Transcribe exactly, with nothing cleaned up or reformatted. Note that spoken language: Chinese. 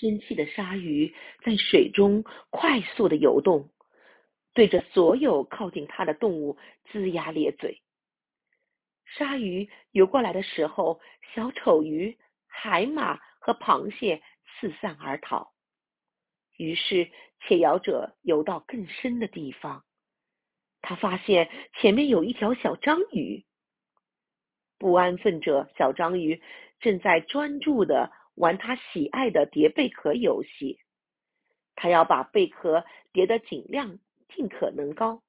生气的鲨鱼在水中快速地游动，对着所有靠近它的动物龇牙咧嘴。鲨鱼游过来的时候，小丑鱼、海马和螃蟹四散而逃。于是窃摇者游到更深的地方，他发现前面有一条小章鱼。不安分者小章鱼正在专注地玩他喜爱的叠贝壳游戏，他要把贝壳叠得尽量尽可能高，